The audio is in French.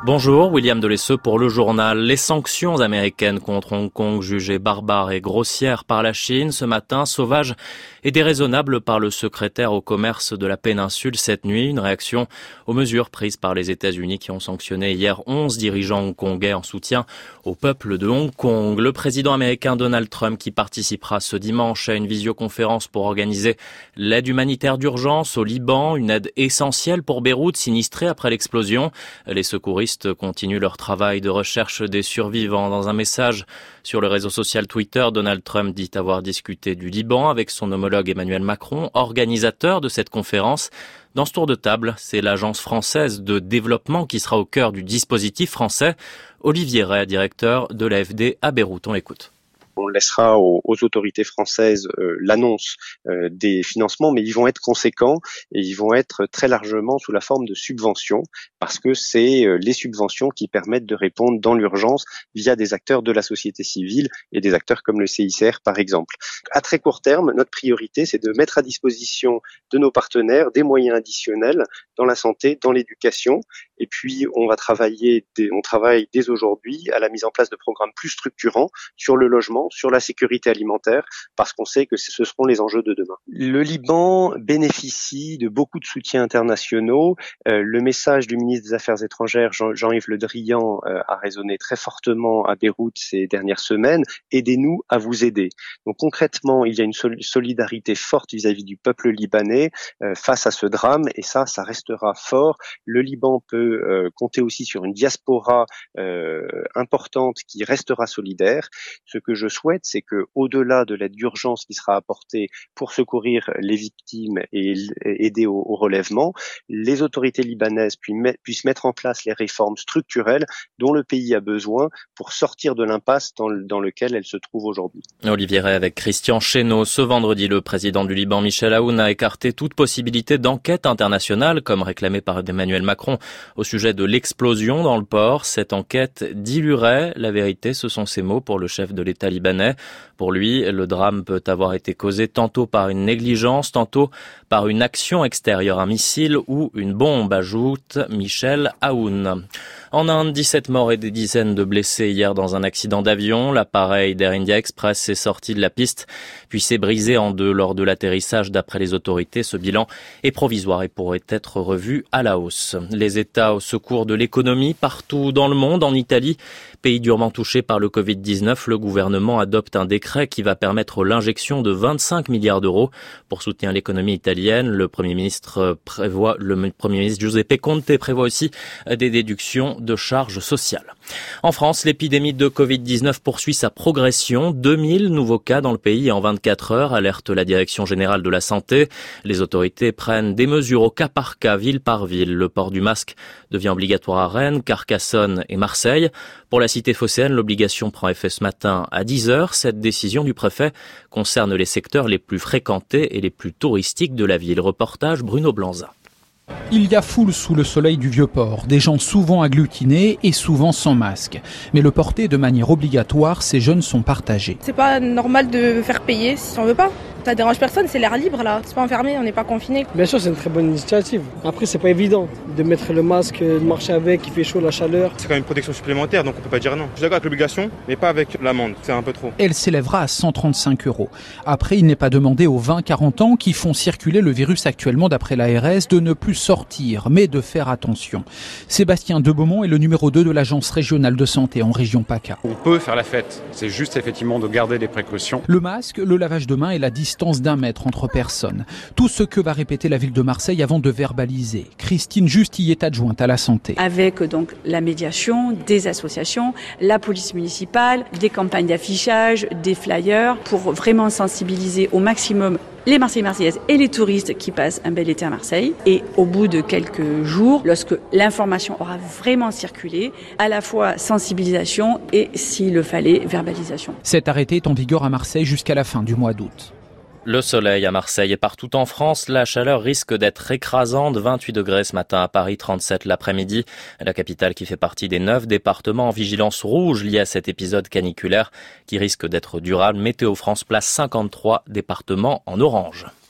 Bonjour, William Delesseux pour le journal. Les sanctions américaines contre Hong Kong jugées barbares et grossières par la Chine ce matin, sauvages et déraisonnables par le secrétaire au commerce de la péninsule cette nuit. Une réaction aux mesures prises par les États-Unis qui ont sanctionné hier 11 dirigeants hongkongais en soutien au peuple de Hong Kong. Le président américain Donald Trump qui participera ce dimanche à une visioconférence pour organiser l'aide humanitaire d'urgence au Liban, une aide essentielle pour Beyrouth sinistrée après l'explosion. Les secouristes continuent leur travail de recherche des survivants. Dans un message sur le réseau social Twitter, Donald Trump dit avoir discuté du Liban avec son homologue Emmanuel Macron, organisateur de cette conférence. Dans ce tour de table, c'est l'agence française de développement qui sera au cœur du dispositif français. Olivier Ray, directeur de l'AFD à Beyrouth. On l'écoute. On laissera aux autorités françaises l'annonce des financements, mais ils vont être conséquents et ils vont être très largement sous la forme de subventions, parce que c'est les subventions qui permettent de répondre dans l'urgence via des acteurs de la société civile et des acteurs comme le CICR par exemple. À très court terme, notre priorité, c'est de mettre à disposition de nos partenaires des moyens additionnels dans la santé, dans l'éducation, et puis on travaille dès aujourd'hui à la mise en place de programmes plus structurants sur le logement, sur la sécurité alimentaire, parce qu'on sait que ce seront les enjeux de demain. Le Liban bénéficie de beaucoup de soutiens internationaux. Le message du ministre des Affaires étrangères, Jean-Yves Le Drian, a résonné très fortement à Beyrouth ces dernières semaines. Aidez-nous à vous aider. Donc concrètement, il y a une solidarité forte vis-à-vis du peuple libanais face à ce drame, et ça restera fort. Le Liban peut compter aussi sur une diaspora importante qui restera solidaire. Ce que je souhaite, c'est que, au-delà de l'aide d'urgence qui sera apportée pour secourir les victimes et aider au relèvement, les autorités libanaises puissent mettre en place les réformes structurelles dont le pays a besoin pour sortir de l'impasse dans lequel elle se trouve aujourd'hui. Olivier Ray avec Christian Chesneau. Ce vendredi, le président du Liban, Michel Aoun, a écarté toute possibilité d'enquête internationale, comme réclamé par Emmanuel Macron, au sujet de l'explosion dans le port. Cette enquête diluerait la vérité, ce sont ses mots pour le chef de l'État libanais. Pour lui, le drame peut avoir été causé tantôt par une négligence, tantôt par une action extérieure, un missile ou une bombe, ajoute Michel Aoun. En Inde, 17 morts et des dizaines de blessés hier dans un accident d'avion. L'appareil d'Air India Express est sorti de la piste, puis s'est brisé en deux lors de l'atterrissage d'après les autorités. Ce bilan est provisoire et pourrait être revu à la hausse. Les États au secours de l'économie partout dans le monde. En Italie, pays durement touché par le Covid-19, le gouvernement adopte un décret qui va permettre l'injection de 25 milliards d'euros pour soutenir l'économie italienne. Le Premier ministre Giuseppe Conte prévoit aussi des déductions de charges sociales. En France, l'épidémie de Covid-19 poursuit sa progression. 2000 nouveaux cas dans le pays en 24 heures, alerte la Direction générale de la santé. Les autorités prennent des mesures au cas par cas, ville par ville. Le port du masque devient obligatoire à Rennes, Carcassonne et Marseille. Pour la cité phocéenne, l'obligation prend effet ce matin à 10h. Cette décision du préfet concerne les secteurs les plus fréquentés et les plus touristiques de la ville. Reportage Bruno Blanza. Il y a foule sous le soleil du Vieux-Port, des gens souvent agglutinés et souvent sans masque. Mais le porter de manière obligatoire, ces jeunes sont partagés. C'est pas normal de faire payer si on veut pas. Ça dérange personne, c'est l'air libre là. C'est pas enfermé, on n'est pas confiné. Bien sûr, c'est une très bonne initiative. Après, c'est pas évident de mettre le masque, de marcher avec, il fait chaud, la chaleur. C'est quand même une protection supplémentaire, donc on peut pas dire non. Je suis d'accord avec l'obligation, mais pas avec l'amende. C'est un peu trop. Elle s'élèvera à 135 €. Après, il n'est pas demandé aux 20-40 ans qui font circuler le virus actuellement d'après l'ARS de ne plus sortir, mais de faire attention. Sébastien Debeaumont est le numéro 2 de l'agence régionale de santé en région PACA. On peut faire la fête, c'est juste effectivement de garder des précautions. Le masque, le lavage de mains et la distance d'1 mètre entre personnes. Tout ce que va répéter la ville de Marseille avant de verbaliser. Christine Just y est adjointe à la santé. Avec donc la médiation des associations, la police municipale, des campagnes d'affichage, des flyers pour vraiment sensibiliser au maximum les Marseillais, Marseillaises et les touristes qui passent un bel été à Marseille. Et au bout de quelques jours, lorsque l'information aura vraiment circulé, à la fois sensibilisation et, s'il le fallait, verbalisation. Cet arrêté est en vigueur à Marseille jusqu'à la fin du mois d'août. Le soleil à Marseille et partout en France, la chaleur risque d'être écrasante. 28 degrés ce matin à Paris, 37 l'après-midi. La capitale qui fait partie des 9 départements en vigilance rouge liés à cet épisode caniculaire qui risque d'être durable. Météo France place 53 départements en orange.